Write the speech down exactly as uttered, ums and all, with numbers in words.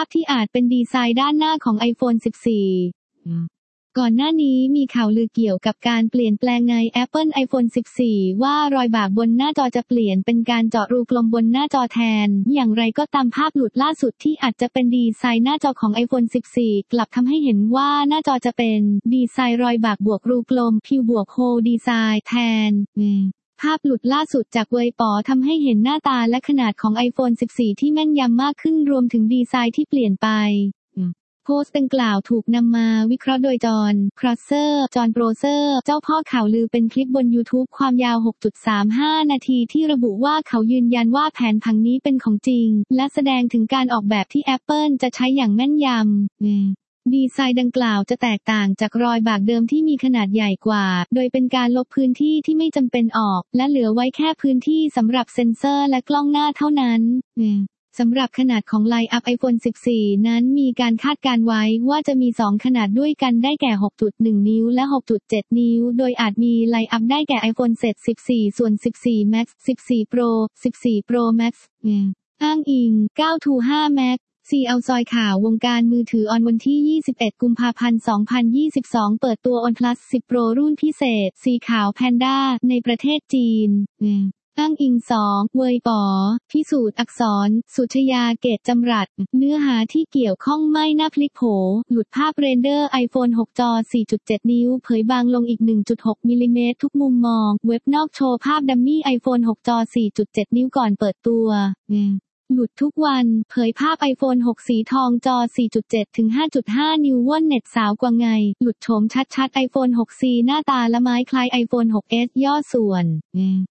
าพที่อาจเป็นดีไซน์ด้านหน้าของ iPhone สิบสี่ ก่อนหน้านี้มีข่าวลือเกี่ยวกับการเปลี่ยนแปลงใน Apple iPhone สิบสี่ ว่ารอยบากบนหน้าจอจะเปลี่ยนเป็นการเจาะรูกลมบนหน้าจอแทนอย่างไรก็ตามภาพหลุดล่าสุดที่อาจจะเป็นดีไซน์หน้าจอของ iPhone สิบสี่ กลับทำให้เห็นว่าหน้าจอจะเป็นดีไซน์รอยบากบวกรูกลมพิวบวกโฮลดีไซน์แทนภาพหลุดล่าสุดจากเวยป๋อทำให้เห็นหน้าตาและขนาดของ iPhone สิบสี่ ที่แม่นยำมากขึ้นรวมถึงดีไซน์ที่เปลี่ยนไปโพสต์ดังกล่าวถูกนำมาวิเคราะห์โดยจอห์น ครอสเซอร์ จอห์น โปรเซอร์ เจ้าพ่อข่าวลือเป็นคลิปบน YouTube ความยาว หกจุดสามห้า นาทีที่ระบุว่าเขายืนยันว่าแผนผังนี้เป็นของจริงและแสดงถึงการออกแบบที่ Apple จะใช้อย่างแม่นยำดีไซน์ดังกล่าวจะแตกต่างจากรอยบากเดิมที่มีขนาดใหญ่กว่าโดยเป็นการลบพื้นที่ที่ไม่จำเป็นออกและเหลือไว้แค่พื้นที่สำหรับเซ็นเซอร์และกล้องหน้าเท่านั้นสำหรับขนาดของไลน์อัพ iPhone สิบสี่ นั้นมีการคาดการไว้ว่าจะมีสองขนาดด้วยกันได้แก่ หกจุดหนึ่ง นิ้วและ หกจุดเจ็ด นิ้วโดยอาจมีไลน์อัพได้แก่ iPhone เซต สิบสี่ ส่วน สิบสี่ Max สิบสี่ Pro สิบสี่ Pro Max อ้างอิง เก้า ทู ห้า Max ซี เอาซอยข่าววงการมือถือออนวันที่ ยี่สิบเอ็ด กุมภาพันธ์ สองพันยี่สิบสอง เปิดตัว OnePlus สิบ Pro รุ่นพิเศษสีขาวแพนด้าในประเทศจีนอ้างอิง สอง เวยป๋อพิสูจน์อักษรสุชยาเกตจำรัดเนื้อหาที่เกี่ยวข้องไม่น่าพลิกโผหลุดภาพเรนเดอร์ iPhone หก จอ สี่จุดเจ็ด นิ้วเผยบางลงอีก หนึ่งจุดหก มิลลิเมตรทุกมุมมองเว็บนอกโชว์ภาพดัมมี่ iPhone หก จอ สี่จุดเจ็ด นิ้วก่อนเปิดตัวหลุดทุกวันเผยภาพ iPhone หก สีทองจอ สี่จุดเจ็ด ถึง ห้าจุดห้า นิ้วว่อนเน็ตสาวกว่าไงหลุดโฉมชัดๆ iPhone หก ซี หน้าตาละไม้คล้าย iPhone หก เอส ย่อส่วน